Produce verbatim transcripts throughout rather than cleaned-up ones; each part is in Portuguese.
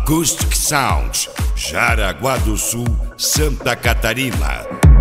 Acoustic Sounds, Jaraguá do Sul, Santa Catarina.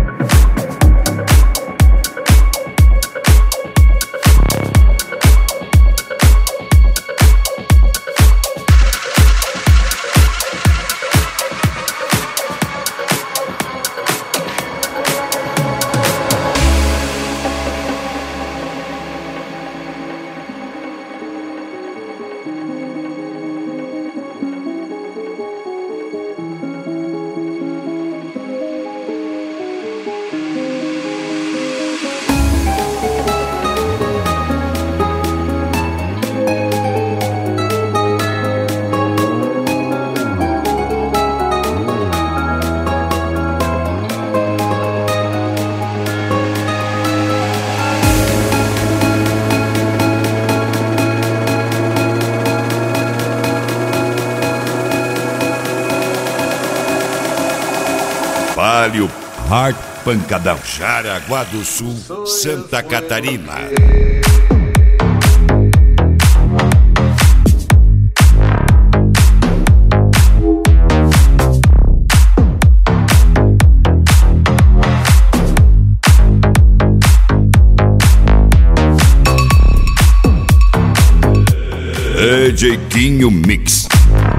Palio Hard Pancadão, Jaraguá do Sul, Santa Catarina. D J Quinho Mix.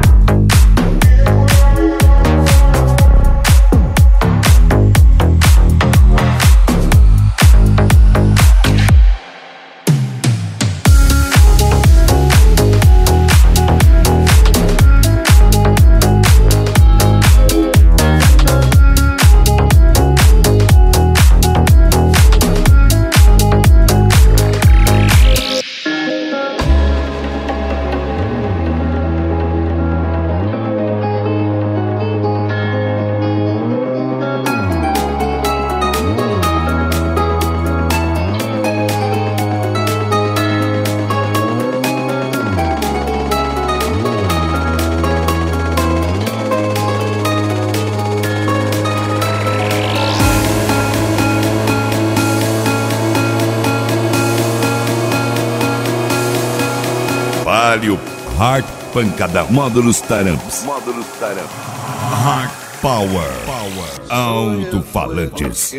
Palio Hard Pancadão, Módulos Taramps, Módulos Taramps, Hard Power, Power, Alto-falantes.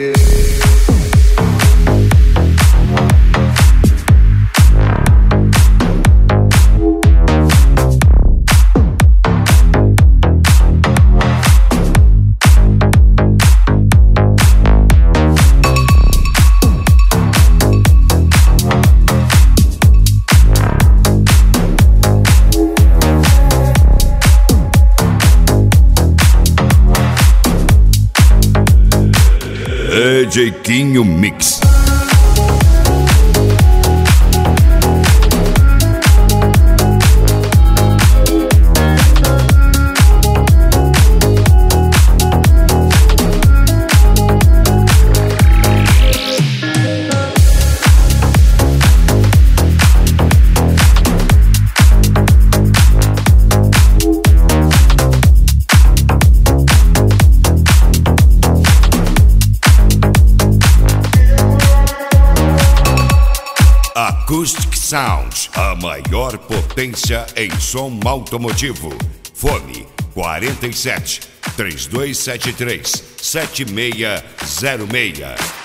D J Quinho Mix. Acoustic Sounds, a maior potência em som automotivo. Fone quarenta e sete, trinta e dois setenta e três, setenta e seis zero seis.